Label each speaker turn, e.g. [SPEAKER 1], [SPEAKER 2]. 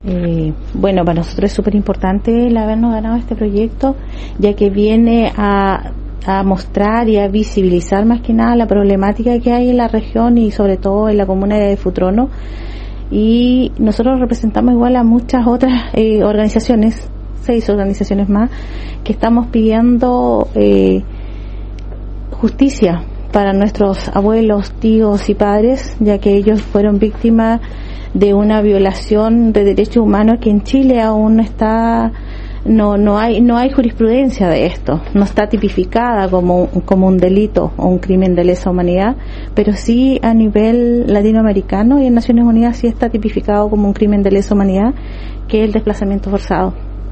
[SPEAKER 1] Bueno, para nosotros es súper importante el habernos ganado este proyecto, ya que viene a mostrar y a visibilizar más que nada la problemática que hay en la región y sobre todo en la comuna de Futrono. Y nosotros representamos igual a muchas otras organizaciones, 6 organizaciones más, que estamos pidiendo justicia para nuestros abuelos, tíos y padres, ya que ellos fueron víctimas de una violación de derechos humanos que en Chile aún no hay jurisprudencia de esto, no está tipificada como un delito o un crimen de lesa humanidad, pero sí a nivel latinoamericano y en Naciones Unidas sí está tipificado como un crimen de lesa humanidad, que es el desplazamiento forzado.